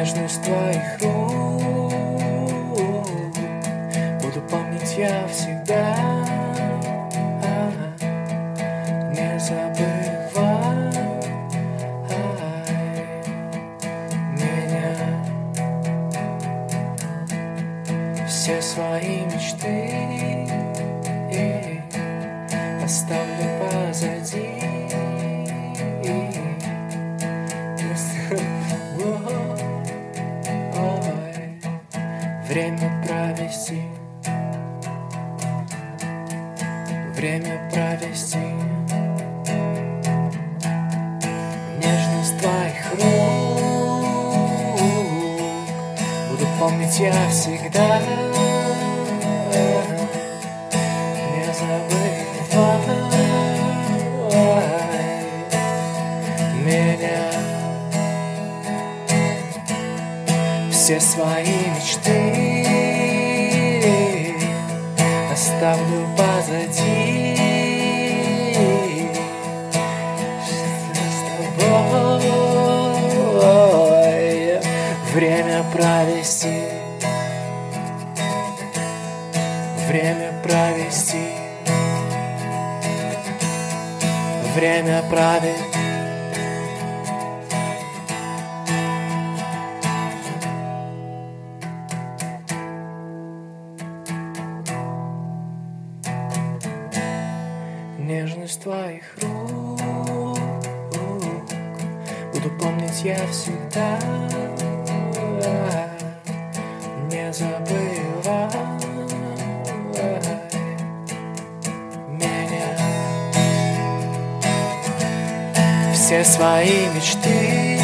Нежность твоих рук буду помнить я всегда. Не забывай меня. Все свои мечты оставлю позади. Время провести, время провести. Нежность твоих рук буду помнить я всегда. Не забывай меня. Все свои мечты оставлю позади. С тобой время провести, время провести, время провести. Нежность твоих рук буду помнить я всегда. Не забывай меня. Все свои мечты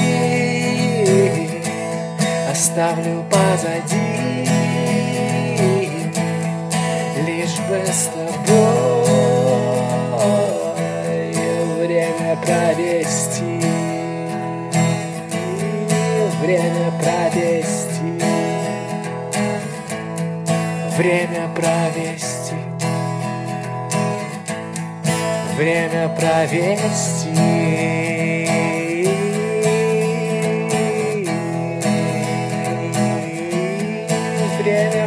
оставлю позади. Лишь бы с тобой время провести, время провести, время провести, время провести, время